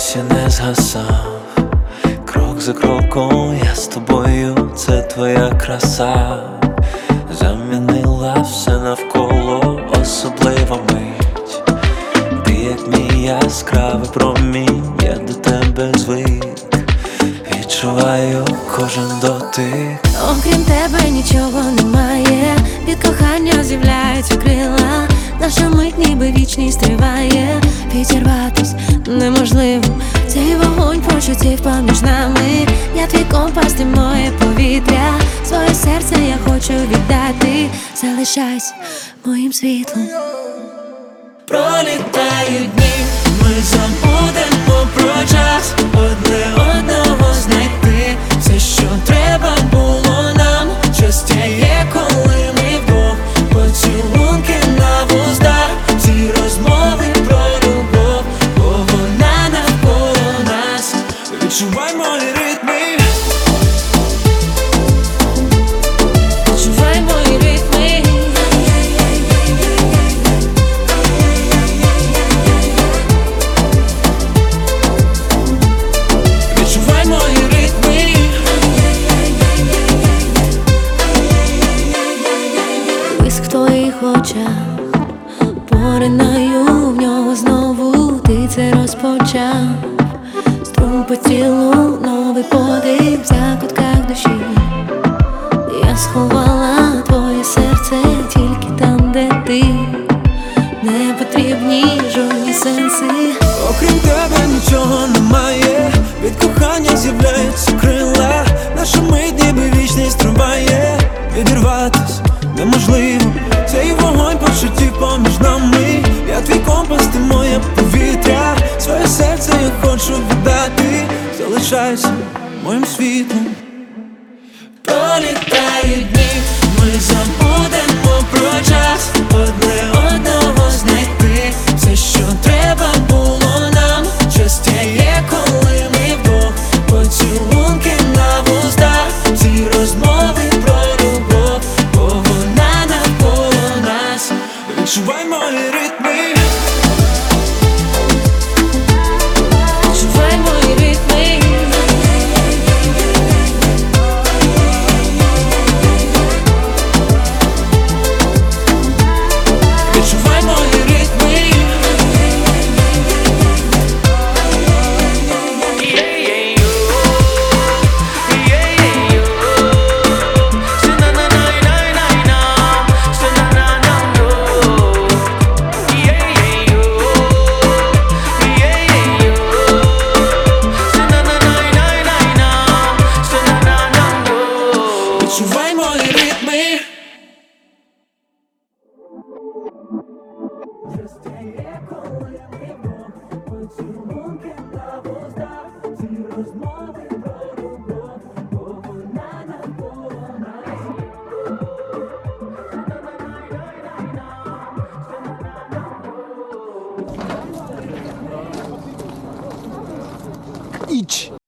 досі не згасав. Крок за кроком я з тобою, це твоя краса. Замінила все навколо, особлива мить. Ти як мій яскравий промінь, я до тебе звик. Відчуваю кожен дотик. Окрім тебе нічого немає. Від кохання з'являються крила. Наша мить ніби вічність триває. Відірватись неможливо. Цей вогонь почуттів поміж нами. Я твій компас, ти моє повітря. Своє серце я хочу віддати. Залишайся моїм світлом. Пролітають дні, ми забудемо про час. Одне одного знайти. Все, що треба було нам. Щастя є, коли ми вдвох. Поцілунки на вустах. Ці розмови про любов, бо вона навколо нас. Відчувай мої ритми. Відчувай мої ритми. Відчувай мої ритми. Блиск в твоїх очах, поринаю в нього знову. Ти це розпочав. Струм по тілу, новий подих в закутках душі. Я сховала твоє серце тільки там, де ти. Не потрібні жодні сенси. Окрім тебе нічого немає. Від кохання з'являються крила. Наша мить ніби вічність триває. Відірватись неможливо. Цей вогонь почуттів поміж нами. Я твій компас, ти моє повітря. Своє серце я хочу віддати. Залишайся моїм світлом. Пролітають дні, ми забудемо про час. Одне одного знайти. Все, що треба було нам. Щастя є, коли ми вдвох. Поцілунки на вустах. Ці розмови про любов, бо вона навколо нас. Відчувай мої ритми. Відчувай мої ритми. Відчувай мої ритми. Відчувай мої ритми. Idź!